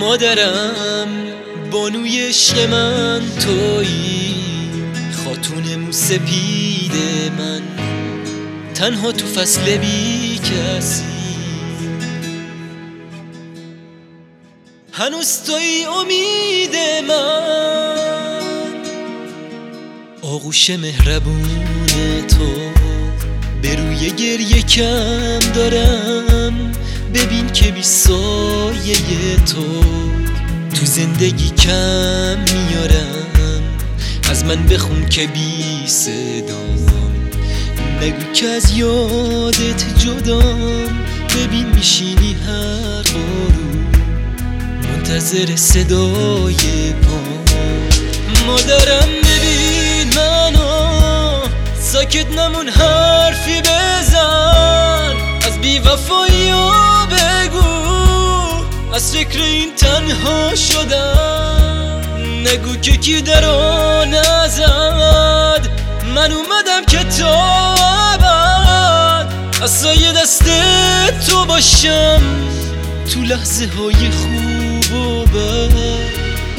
مادرم بانوی عشق من تویی، خاتون موسپید من، تنها تو فصل بی کسی. هنوز تویی امید من، آغوش مهربون تو. به روی گریه کم دارم، ببین که بی سایه تو زندگی کم میارم. از من بخون که بی صدام، نگو که از یادت جدام. ببین میشینی هر غروب منتظر صدای پام. مادرم ببین منو، ساکت نمون حرفی بزن. از بی وفایی بگو، از فکر این تنها شدم. نگو که کی درو نزد، من اومدم که تا ابد از سایه دست تو باشم، تو لحظه های خوب و بد.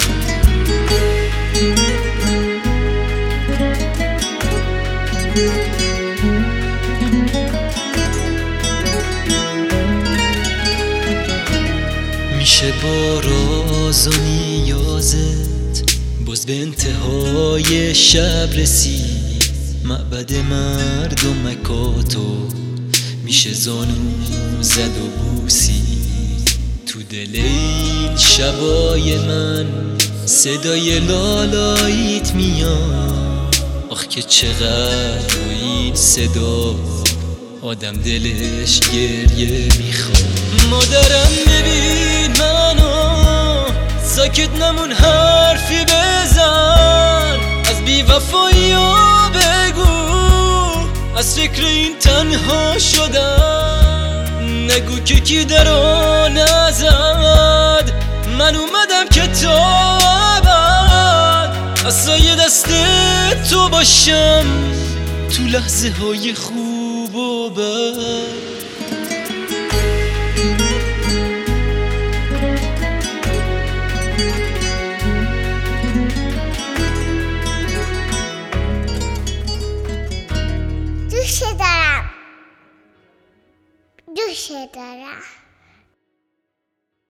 میشه با راز و نیازت باز به انتهای شب رسید. معبد مردم مکاتو میشه زانو زد و بوسید. تو دل این شبای من صدای لالاییت میاد. آخ که چقدر با این صدا آدم دلش گریه میخواد. مادرم ببین منو، ساکت نمون حرفی بزن. از بی وفایی بگو، از فکر این تنها شدم. نگو که کی درو نزد، من اومدم که تا ابد از سایه دست تو باشم، تو لحظه های خوب و بد.